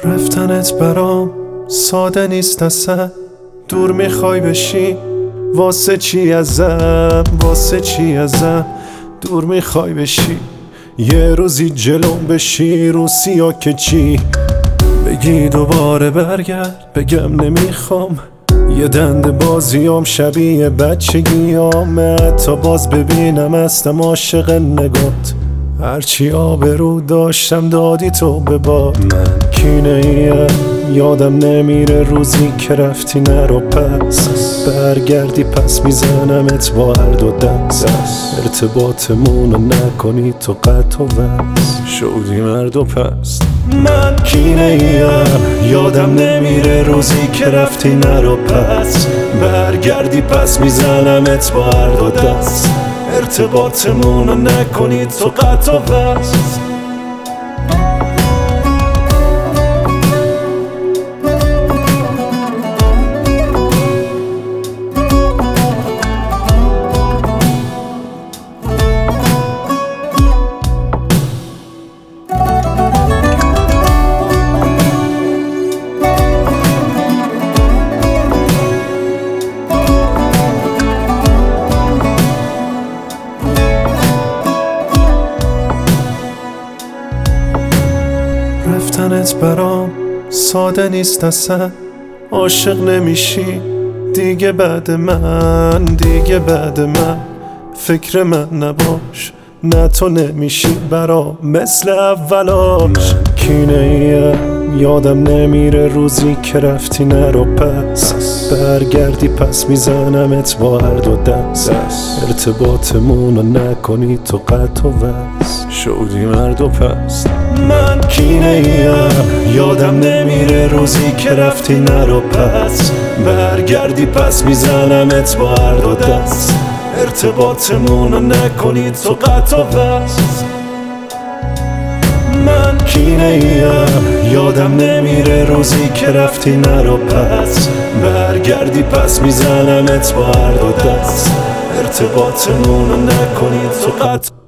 رفتنت برام ساده نیست اصلا. دور میخوای بشی واسه چی ازم، واسه چی ازم دور میخوای بشی. یه روزی جلوم بشی رو سیا که چی بگی دوباره برگرد، بگم نمیخوام. یه دنده بازیام شبیه بچگیام، تا باز ببینم هستم عاشق نگات. هرچی آبرو داشتم دادی تو به باد. من کینه ایم یادم نمیره روزی که رفتی نرو پس. برگردی پس میزنمت با هر دو دست. ارتباطمونو نکنی تو قطع و وصل، شدی مرد و پس. من کینه ایم یادم نمیره روزی که رفتی نرو پس. برگردی پس میزنمت با هر دو دست. ارتباطمونو نکنی تو قطع و وصل. رفتنت برام ساده نیست اصلا. عاشق نمیشی دیگه بعد من، دیگه بعد من. فکر من نباش، نه تو نمیشی برام مثل اولاش. کینه ایم یادم نمیره روزی که رفتی نرو پس. برگردی پس میزنمت با هر دو دست. ارتباطمونو نکنی تو قطع و وصل، شدی مرد و پس. من کینه ایم یادم نمیره روزی که رفتی نرو پس. برگردی پس میزنمت با هر دو دست. ارتباطمونو نکنی تو قطع و وصل. من کینه ایم یادم نمیره روزی که رفتی نرو پس. برگردی پس میزنمت با هر دو دست. ارتباطمونو نکنی تو قطع